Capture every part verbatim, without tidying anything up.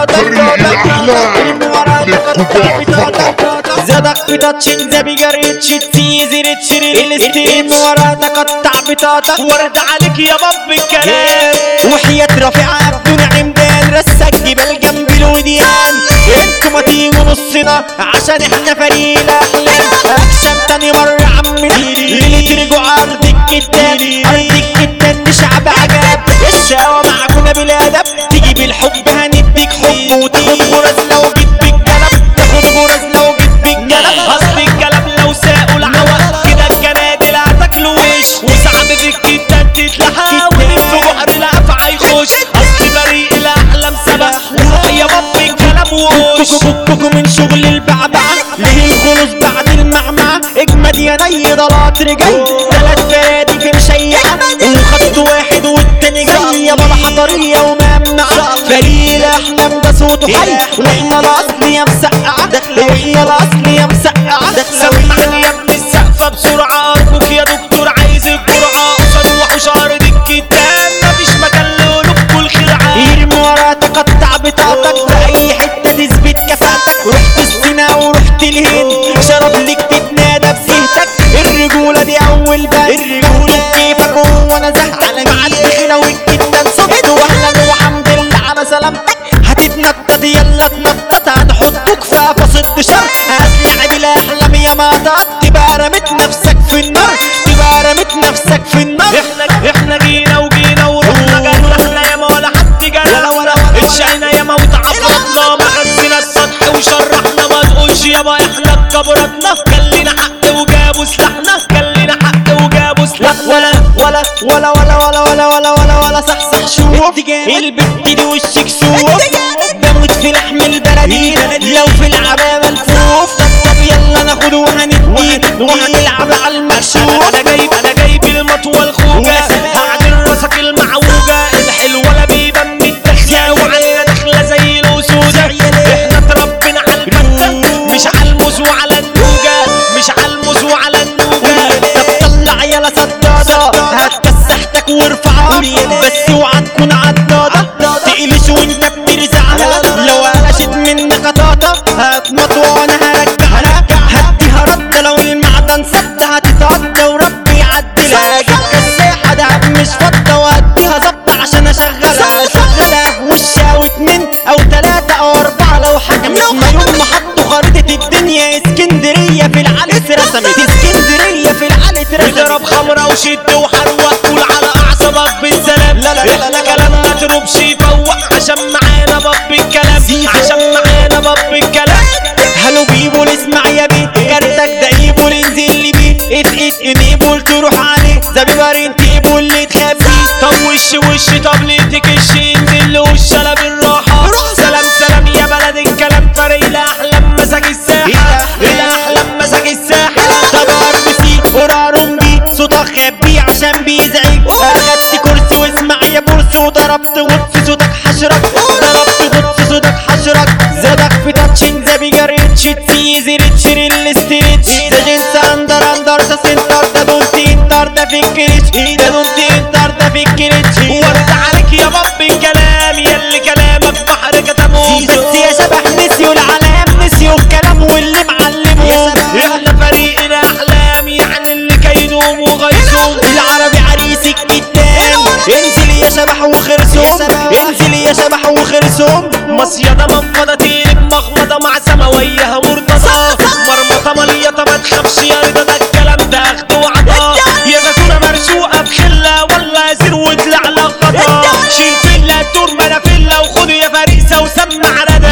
زادك في تاتشين زي بيجريتش تسيزي ريتشري الاستيم ورا تقطع بطاطك ورد عليك يا باب الكلام وحياة رفيعة بدون عمدان رسك جبال جنب الوديان انتوا ما تيجوا نصنا عشان احنا فريق الاحلام اكشن تاني مرة عمي ليلة رجوع ارض الكتان ارض الكتان دي شعب عجاب الشقاوة معاكونا بالادب تيجي بالحب هنديك حب وتاخد غرز لو جيت بالجلب تاخد غرز لو جيت بالجلب اصل الجلب لو ساقوا العوق كده الجنادل هتاكلوا وش وصعب في الكتان تتلحق وفي بحر الافعى يخش اصل طريق الاحلام سبق وروح يا باب الكلام وش فككوا من شغل البعبعة ليه الخلص بعد المعمعة اجمد يا ني ضلات رجال تلات فرادك مشيعة وخدت واحد والتاني جاي يا بابا حضرية وممنعة فريق الاحلام ده صوته حي واحنا الاصل يا مسقعة واحنا الاصل يا مسقعة سمعني يا ابن السقفة بسرعة ارجوك يا دكتور عايز الجرعة قصاد وحوش ارض الكتاب مفيش مكان لقلوبكوا الخلعة يرمي ورا تقطع بطاقتك في اي حتة تثبت كفاءتك رحت السينا ورحت الهند شرف ليك تتنادى بسهتك الرجولة دي اول باب الرجولة كيفك وانا زهقك مع الدخلة والجدان صبت واهلا وحمد لله على سلامتك هتتنطط يلا تنطط هنحطوك في قفص الدشر هتلعب الاحلام يا مطاط تبقى رميت نفسك في النار تبقى رميت نفسك في النار احنا احنا جينا وجينا ورحنا جرحنا ياما ولا حد جرحنا اتشقينا ياما وتعفرطنا مخزنا السطح وشرحنا ما تقولش ياما احنا اتكبرتنا كان لينا حق وجابوا سلاحنا كان لينا حق وجابوا سلاحنا ولا ولا ولا ولا ولا ولا ولا ولا ولا صحصح شوف البت دي وشك سوف بموت في لحم البلدين لو في العبا ملفوف طب يلا ناخد وهنديه وهنلعب على المكشوف انا جايب انا جايب المطوه الخوجه هعدل راسك المعوجه الحلوه لا بيبان من الدخله وعلينا داخله زي الاسود احنا اتربينا على البته مش على الموز وعلى النوجه مش على الموز وعلى النوجه طب طلع يلا صداده هتكسحتك وارفعها بس اوعى تكون عداده تقلش وانت بترزعها لو قلشت منك قطاطه هتمطوه وانا هرجعها هديها رده لو المعدن سد هتتقضى وربي يعدلها اجيب كساحه دهب مش فضه واديها ظبطه عشان اشغلها اشغلها في وشها واتنين او تلاته او اربعه لو حكمت ما يوم ما حطوا خريطه الدنيا اسكندريه في العلي اترسمت اسكندريه في العلي اترسمت اضرب خمره وشد وحروق قول على اعصابك بالسلام لا لا لا لا كلام ما تروبش يفوق عشان معانا باب الكلام عشان معانا باب الكلام هلو بيبول اسمع يا بيه كارتك ده ايبول انزل لي بيه اتقيت انيبول تروح عليه زبيبارين تيبول اللي تخبيه طب وش وش طب ليه تكش انزل له وشلا بالراحه سلام سلام يا بلد الكلام فريق الاحلام مسك الساحه الاحلام مسك الساحه طب اربسي قرارهم بيه صوتك خبيه عشان بيزعج اخدت كرسي واسمع يا بورس وضربت غط في صوتك حشرك ضربت غط في صوتك حشرك زادك في تاتشين زي بيجريتش تسيزي ريتشري الاستريتش ده جنس اندر اندر ده سنتر ده دونتي انتر ده في الكريتش ده دونتي انتر ده في الكريتش ورد عليك يا باب الكلام ياللي كلامك بحر كتموه بس يا شبح نسيوا العلام نسيوا الكلام واللي معلمهم احنا فريق الاحلام يعني اللي كيدهم وغيظهم العربي عريس الكتان انزل يا شبح وخرسهم انزل يا شبح وخرسهم مصيدة منفضة تقلب مغمضة مع سماوية مرتضى مرمطة مليطة ما تخافش يا رضا ده الكلام ده اخد وعطا يا زيتونة مرشوقة بخلة ولا زير وطلع لك غطا شيل فيلا دور ملا فيلا وخد يا فريسة وسمع ردا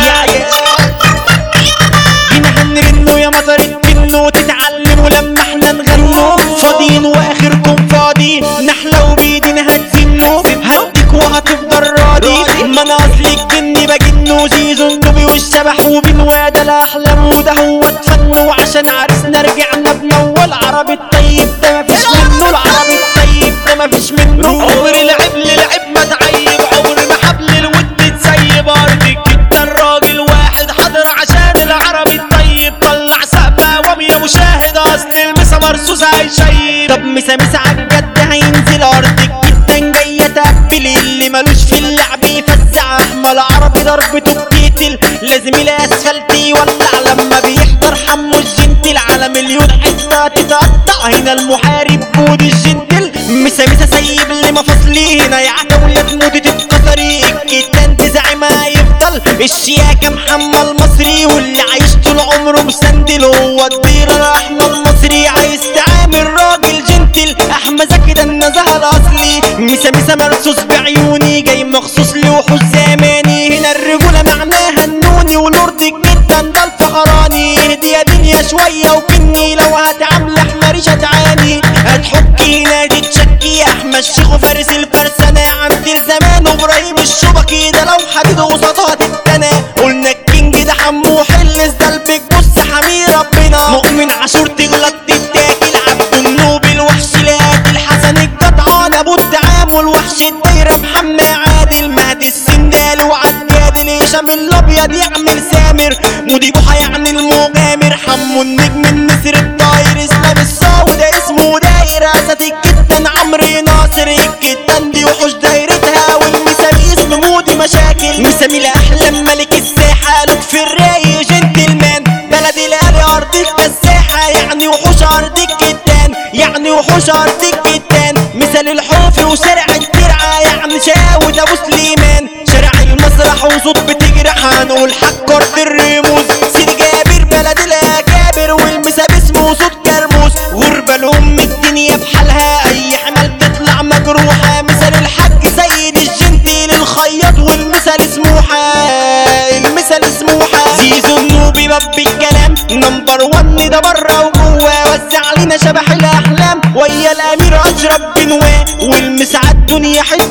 جينا هنرنوا يا مطر الجنو تتعلموا لما احنا نغنوا فاضيين واخركم فاضيين نحلة وبيدين هتزنوا هديك وهتفضل راضي ما انا اصلي الجني بجنو زيزون دوبي والشبح وبنواد الاحلام وده هو اتفن وعشان عرسنا رجعنا بنول العربي الطيب ده مفيش منه العربي الطيب ده مفيش منه عمر لعب للعب ما تعيب عمر ما حبل الود تسيب ارضك انت الراجل واحد حاضر عشان العربي الطيب طلع سقفه وام يا مشاهد اصل المسا مرصوص هيشيب طب مسا مسا عالجد هينزل ارضك جدا جايه تقبل اللي ملوش في اللعب يفزع احمى العربي ده ضربته بتقتل، لازم الاسفلت يولع لما بيحضر حمو الجنتل، على مليون حته تتقطع هنا المحارب بود الجنتل. مسا مسا سيب اللي مفاصلي هنا يا عتاولة تموت تتكسري، الكتان تزعي ما يفضل الشياكة محمى المصري، واللي عايش طول عمره مسندل هو الدير الاحمر المصري، عايز تعامل راجل جنتل احمى زكي ده النزهه الاصلي. مسا مسا مرصوص بعيوني جاي مخصوص لوحوش زماني، هنا الرجوله معناها النوني ونرضيك جدا ده الفخراني، اهدي يا دنيا شويه وكني لو هتعامل احمريش هتعاني، هتحكي هنا تتشكي يا احمد الشيخ وفارس الفرسانه، عند الزمان وابراهيم الشبكي ده لو حديد قصادها تتنى، قلنا الكينج ده حمو حلس ده البيج بص حمي ربنا، مؤمن عاشور تغلط تتاكل، عبد النوبي الوحش القاتل، حسن الجدعان ابو التعامل، وحش الدايره محمد عادل، مهدي السندال وعداد هشام الابيض يعمل سامر، مودي بوحه يعني المغامر، حمو النجم النسر الطاير، اسلام الصاوي ده اسمه داير، اسد الجدا عمرو ناصر الجدا دي وحوش دايرتها، والمثال اسم مودي مشاكل، مسامي احلام ملك الساحه، لطفي الرايق جنتلمان، بلد الالي ارض الكساحه، يعني وحوش ارض الجدان، يعني وحوش ارض الجدان، مثال الحوفي وشارع الترعه، يعني شاود ابو سليمان، شارع المسرح وصوت بتجرح، هنقول حق ارض الرموز، سيدي جابر بلد الاكابر، والمسا باسمه صوت كرموس، غربه لام الدنيا بحالها، اي حمال تطلع مجروحه، مثال الحاج سيد الجنتل الخياط، والمثال سموحه المثال سموحه، زيزو النوبي باب الكلام نمبر ون ده بره وجوه، وزع علينا شبح الاحلام ويا الامير اشرف بنواه، والمسا عالدنيا حلوه.